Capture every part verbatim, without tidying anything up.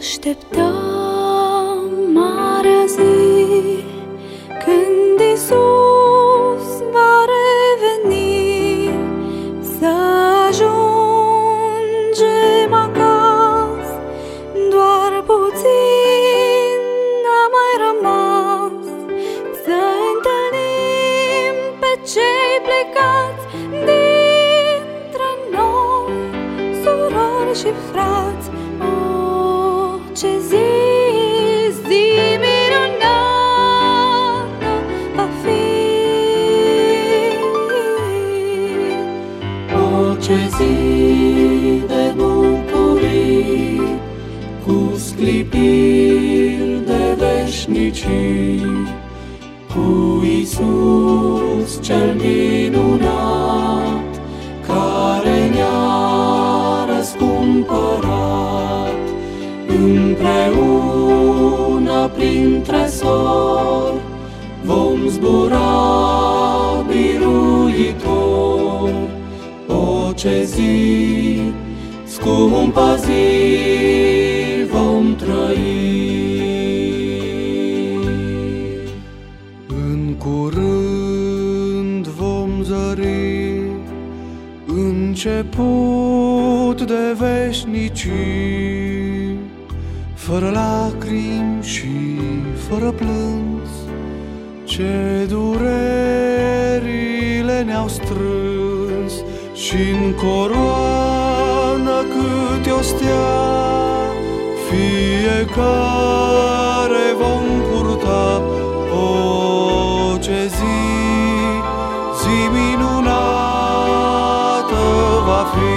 Așteptăm marea zi când Iisus va reveni, să ajungem acasă. Doar puțin a mai rămas, să întâlnim pe cei plecați dintre noi, surori și frați. Ce zi, zi minunată va fi. O, ce zi de bucurii, cu sclipiri de veșnicii, cu Iisus cel minunat, care ne-a răscumpărat. Împreună printre sori vom zbura biruitor. O, ce zi, scumpă zi vom trăi. În curând vom zări început de veșnicii, fără lacrimi și fără plâns. Ce durerile ne-au strâns, și-n coroană câte o stea, fiecare vom purta. O, ce zi, zi minunată va fi.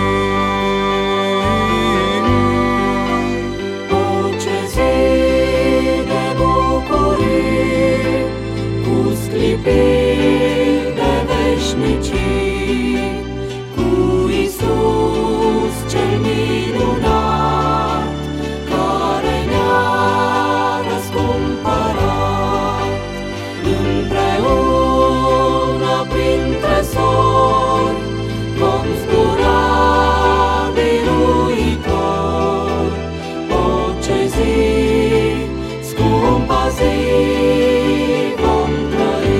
Sclipiri de veșnicii, cu Iisus cel minunat, care ne-a răscumpărat. Împreună printre sori vom zbura biruitor. O, ce zi, scumpă zi vom trăi.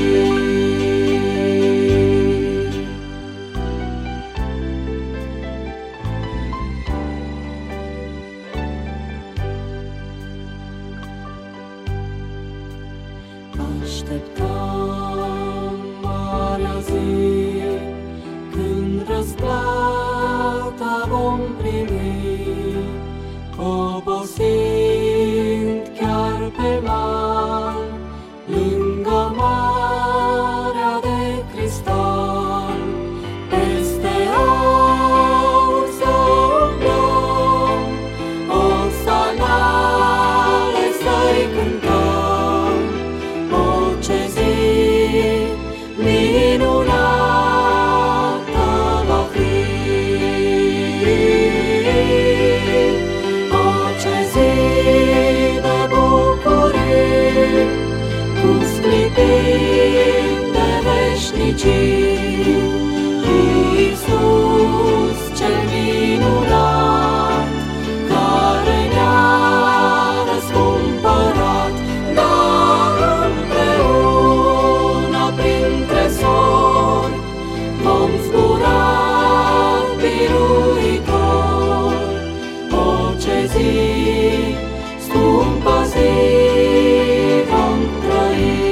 Așteptăm marea zi când răsplata vom primi, obosind chiar pe mal, lângă marea de cristal. Peste aur să umblăm, o salale să-i cântăm. O, ce zi minunată va fi. O, ce zi de bucurie, cu sclipiri de veșnicii, cu Iisus cel minunat, care ne-a răscumpărat. Dar împreună printre sori vom zbura biruitor. O, ce zi, scumpă zi vom trăi.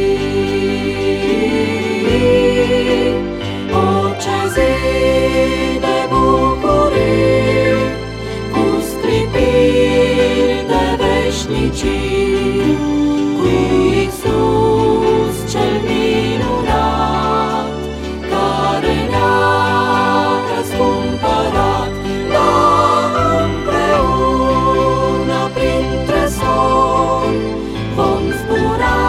O, ce zi de bucurie, cu sclipiri de veșnicii, cu Iisus cel minunat, care ne-a răscumpărat. Dar împreună printre sori vom zbura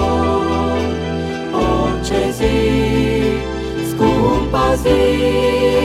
biruitor. O, ce zi, scumpă zi